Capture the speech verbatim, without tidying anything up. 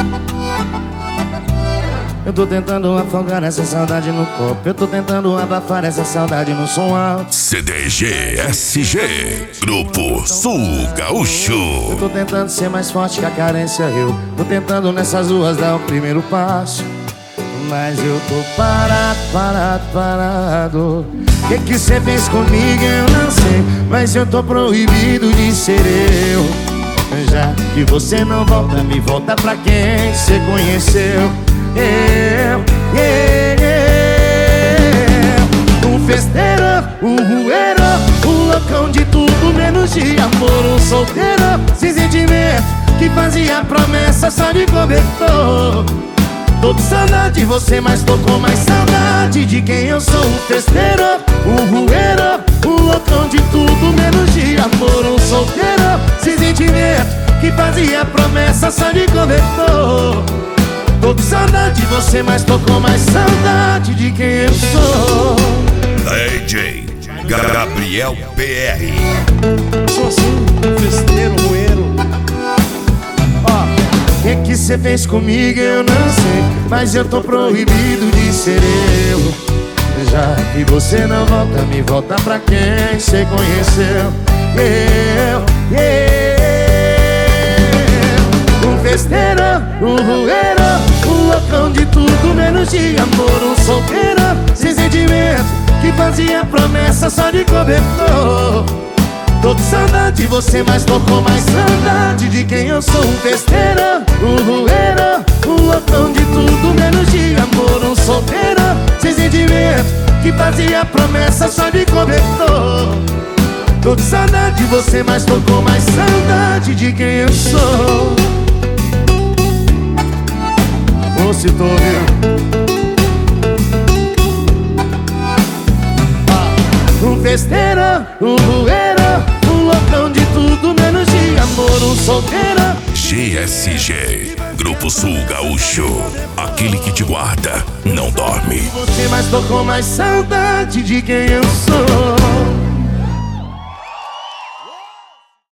Eu tô tentando afogar essa saudade no copo. Eu tô tentando abafar essa saudade no som alto. C D G S G, Grupo Sul Gaúcho. Eu tô tentando ser mais forte que a carência. Eu tô tentando nessas ruas dar o primeiro passo, mas eu tô parado, parado, parado. O que que cê fez comigo eu não sei, mas eu tô proibido de ser eu. Já que você não volta, me volta pra quem cê conheceu. Eu, eu, eu. Um festeiro, um rueiro, um loucão de tudo menos de amor. Um solteiro, sem sentimento, que fazia promessa só de cobertor. Tô com saudade de você, mas tô com mais saudade de quem eu sou. Um festeiro, um rueiro, um loucão de tudo menos de amor. Um solteiro, sem sentimento, que fazia promessa só de cobertor. Tô com saudade de você, mas tô com mais saudade de quem eu sou. D J Gabriel P R. Sou assim, festeiro, roeiro. Ó, o que que cê fez comigo eu não sei, mas eu tô proibido de ser eu. Já que você não volta, me volta pra quem cê conheceu. Eu, eu. Um festeiro, um rueiro, um loucão de tudo menos de amor. Um solteiro, sem sentimento, que fazia promessa só de cobertor. Tô com saudade de você, mas tô com mais saudade de quem eu sou. Um festeiro, um rueiro, um loucão de tudo menos de amor. Um solteiro, sem sentimento, que fazia promessa só de cobertor. Tô com saudade de você, mas tô com mais saudade de quem eu sou. Ô, se tô ouvindo. Um festeiro, um rueiro, um loucão de tudo menos de amor. Um solteiro. G S G, Grupo Sul Gaúcho. Aquele que te guarda, não dorme. Você, mas tô com mais saudade de quem eu sou.